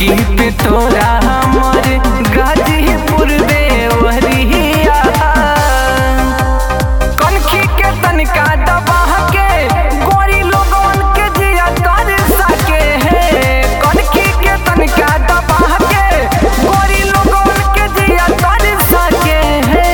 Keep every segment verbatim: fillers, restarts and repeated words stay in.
चौकी पे तोरा हमर गाजीपुर देवरिया कनखी के तनिका दबा के गोरी लोगन के जिया तर सके है कनखी के तनिका दबा के गोरी लोगन के जिया तर सके है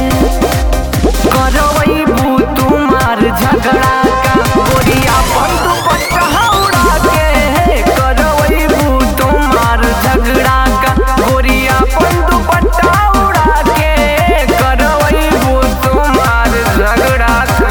करवई भू तुम्हार झगड़ा का गोरिया बंधु पट्टा उड़ा के है करवई भू तुम्हार झगड़ा का गोरिया बंधु पट्टा उड़ा के करवई भू तुम्हार झगड़ा का।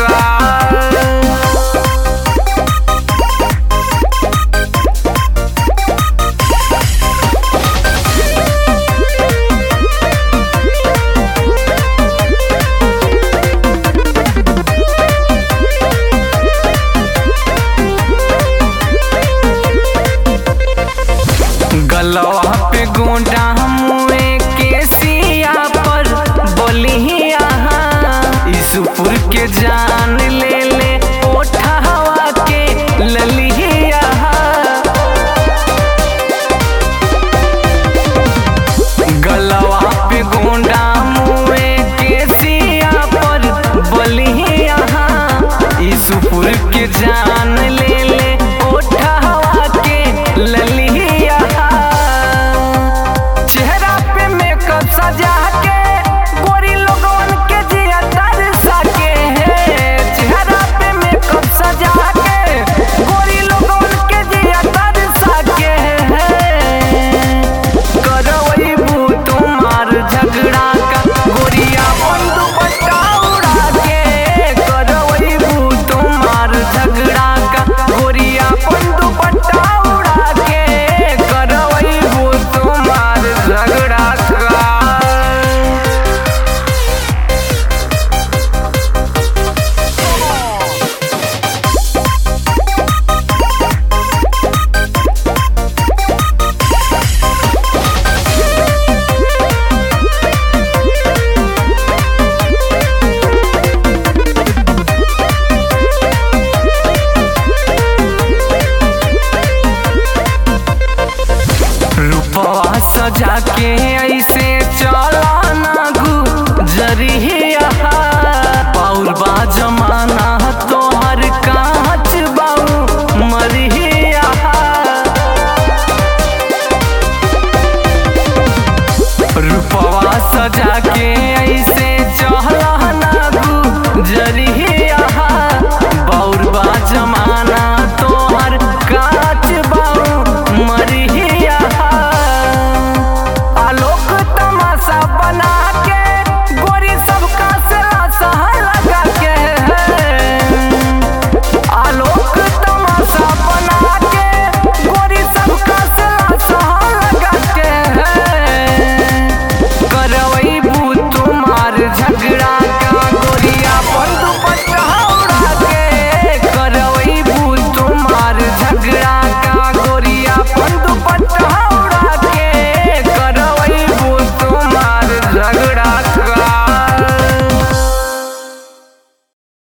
गलवा पे गोंडा मुए के सिया पर बोलिया ईसुपुर के जान ले ले ओठवा के ललिया गलवा पे गोंडा मुए के सिया पर बोलिया ईसुपुर के जान ले ले ओठवा के ललिया चेहरा पे मेकअप सजा के गोरी लोगन के जिया तर सके है चेहरा पे मेकअप सजा के गोरी लोगन के जिया तर सके है करवई भू तुम्हार झगड़ा का गोरिया बंधु पट्टा उड़ा के करवई भू तुम्हार झगड़ा का गोरिया बंधु पट्टा उड़ा के करवई भू तुम्हार झगड़ा का। रूपवा सजा के